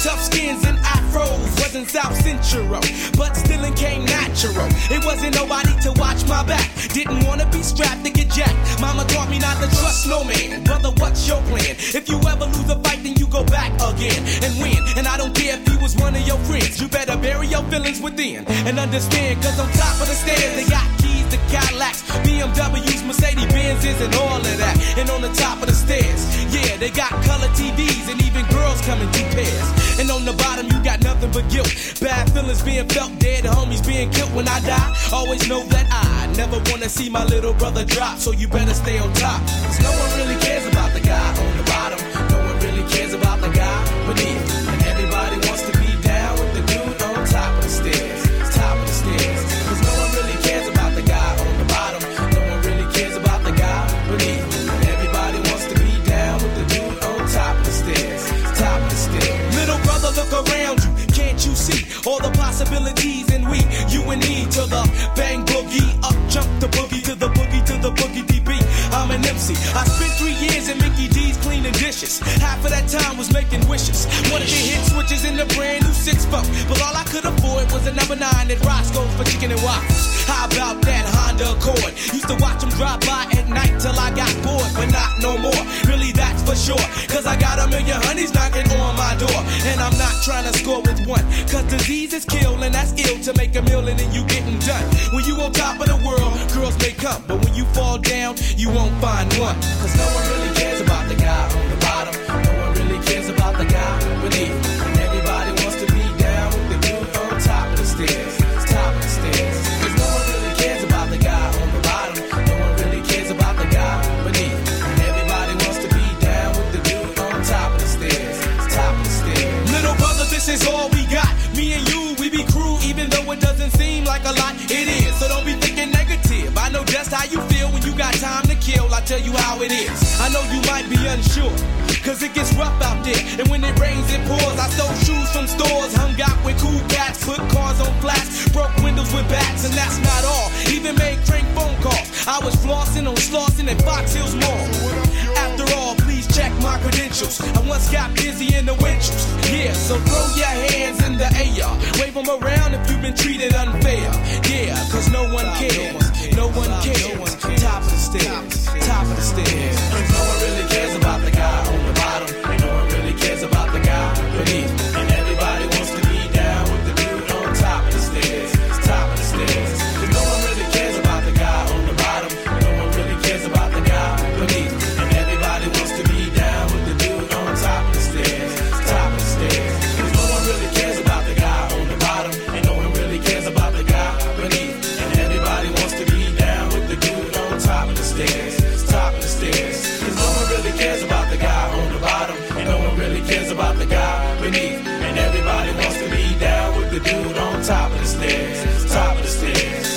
tough skins and afros. Wasn't South Central, but still it came natural. It wasn't nobody to watch my back. Didn't wanna be strapped to get jacked. Mama taught me not to trust no man. Brother, what's your plan? If you ever lose a fight, then you go back again and win. And I don't care if he was one of your friends. You better bury your feelings within and understand. Cause on top of the stairs, they got keys to Cadillacs, BMWs, Mercedes Benzes, and all of that. And on the top of the stairs, yeah, they got color TVs and even girls come in 2 pairs. And on the bottom, you got nothing but guilt. Bad feelings being felt, dead homies being killed when I die. Always know that I never wanna see my little brother drop, so you better stay on top. Cause no one really cares about the guy on the bottom. No one really cares about the guy beneath. And everybody wants to be down with the dude on top of the stairs. Top of the stairs. Cause no one really cares about the guy on the bottom. No one really cares about the guy beneath. And everybody wants to be down with the dude on top of the stairs. Top of the stairs. Little brother, look around you. Can't you see all the possibilities? And we, you and me, to the bang boogie, up jump the boogie, to the boogie, to the boogie DB. I'm an MC. I spent 3 years in Mickey D's cleaning dishes. Half of that time was making wishes. Wanted to hit switches in the brand new 6-4, but all I could afford was a number 9 at Roscoe's for chicken and waffles. How about that Honda Accord? Used to watch them drive by at night till I got bored, but not no more. Really, that's for sure. Cause I got a million honeys knocking on my door, and I'm not trying to score with one. Cause disease is kill, and that's ill to make a million and you getting done. When you on top of the world, girls may come, but when you fall down, you won't find one. Cause no one really cares about the guy on the bottom. No one really cares about the guy beneath. And everybody wants to be down with the dude on top of the stairs. Top of the stairs. Cause no one really cares about the guy on the bottom. No one really cares about the guy beneath. And everybody wants to be down with the dude on top of the stairs. Top of the stairs. Little brother, this is all we got. Me and you, we be crew, even though it doesn't seem like a lot. It is, so don't be thinking negative. I know just how you feel when you got time to kill. I tell you how it is. I know you might be unsure, cause it gets rough out there. And when it rains, it pours. I stole shoes from stores, hung out with cool cats, put cars on flats, broke windows with bats, and that's not all. Even made crank phone calls. I was flossing on Slauson and Fox Hills Mall. After all, please check my credentials. I once got busy in the winters. Yeah, so throw your hands in the air. Wave them around if you've been treated unfair. Yeah, cause no one cares. No one cares. Top of the stairs. Top of the stairs. No one really cares about the guy on the bottom. No one really cares about the guy beneath. And everybody wants to be down with the dude on top of the stairs. Top of the stairs. Cause no one really cares about the guy on the bottom. No one really cares about the guy beneath. And everybody wants to be down with the dude on top of the stairs. Top of the stairs. Cause no one really cares about the guy on the bottom. And no one really cares about the guy beneath. And everybody wants to be down with the dude on top of the stairs. Top of the stairs. Cause no one really cares about the guy on the bottom. And no one really cares about the guy beneath. And everybody wants to be down with the dude on top of the stairs. Top of the stairs.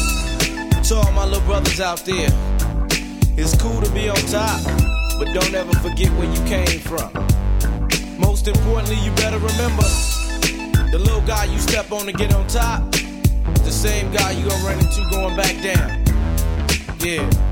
Yeah. To all my little brothers out there, it's cool to be on top, but don't ever forget where you came from. Most importantly, you better remember, the little guy you step on to get on top, the same guy you gonna run into going back down. Yeah.